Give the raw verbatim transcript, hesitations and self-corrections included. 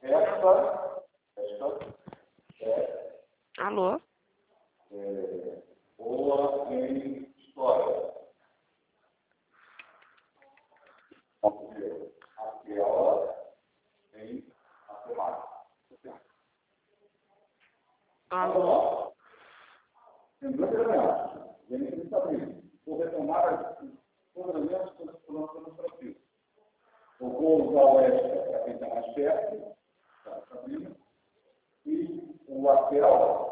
esta, esta é, Alô? é boa em história. Aquela em matemática. Alô? Lembrando, vem saber, vou retomar os fundamentos do nosso administrativo. Eu vou usar o extra para quem está mais perto, tá sabendo? E o lateral